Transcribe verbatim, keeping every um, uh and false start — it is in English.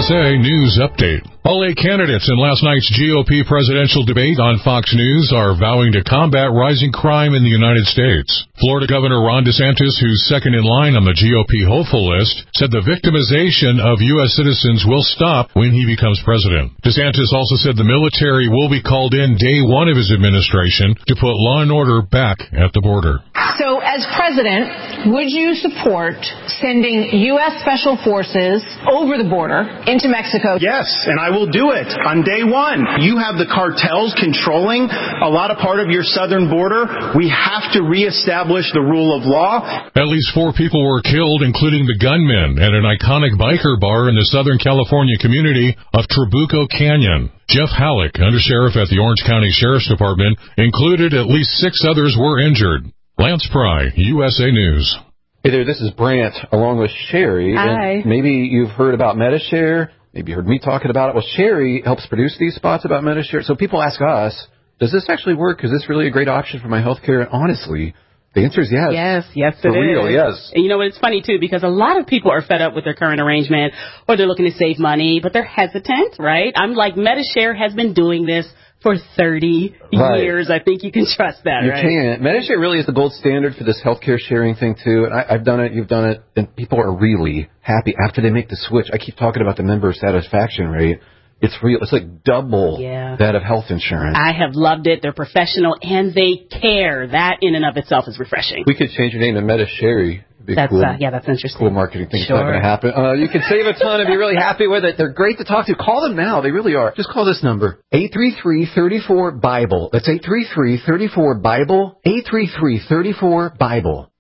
S A News Update. All eight candidates in last night's G O P presidential debate on Fox News are vowing to combat rising crime in the United States. Florida Governor Ron DeSantis, who's second in line on the G O P hopeful list, said the victimization of U S citizens will stop when he becomes president. DeSantis also said the military will be called in day one of his administration to put law and order back at the border. So, as president, would you support sending U S Special Forces over the border into Mexico? Yes, and I will do it on day one. You have the cartels controlling a lot of part of your southern border. We have to reestablish the rule of law. At least four people were killed, including the gunman at an iconic biker bar in the Southern California community of Trabuco Canyon. Jeff Halleck, undersheriff at the Orange County Sheriff's Department, included at least six others were injured. Lance Pry, U S A News. Hey there, this is Brant along with Sherry. Hi. And maybe you've heard about Medi-Share. Maybe you heard me talking about it. Well, Sherry helps produce these spots about Medi-Share. So people ask us, does this actually work? Is this really a great option for my health care? And honestly, the answer is yes. Yes, yes, for it real, is. yes. And you know what? It's funny, too, because a lot of people are fed up with their current arrangement or they're looking to save money, but they're hesitant, right? I'm like, Medi-Share has been doing this for thirty right. years. I think you can trust that, you right? You can. Medi-Share really is the gold standard for this healthcare sharing thing, too. And I, I've done it, you've done it, and people are really happy after they make the switch. I keep talking about the member satisfaction rate. It's real. It's like double yeah. that of health insurance. I have loved it. They're professional, and they care. That in and of itself is refreshing. We could change your name to Medi-Share. That's, cool. uh, yeah, that's interesting. Cool marketing thing. Sure. It's not going to happen. Uh, you can save a ton and be really happy with it. They're great to talk to. Call them now. They really are. Just call this number, eight three three, three four, BIBLE. That's eight three three, three four, BIBLE, eight three three, three four, BIBLE.